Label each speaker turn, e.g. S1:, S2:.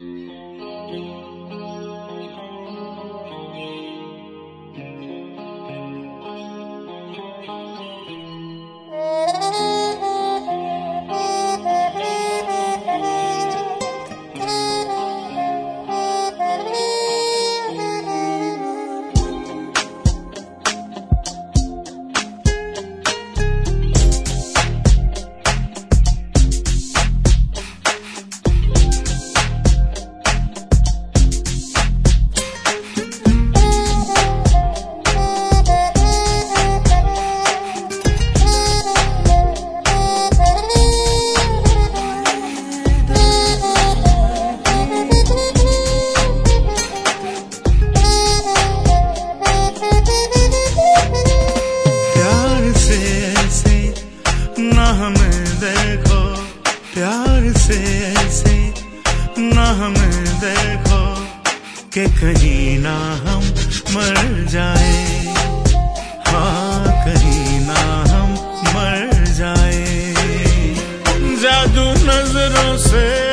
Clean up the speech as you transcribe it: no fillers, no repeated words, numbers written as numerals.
S1: प्यार से ऐसे ना हमें देखो कि कहीं ना हम मर जाए, हाँ कहीं ना हम मर जाए। जादू नजरों से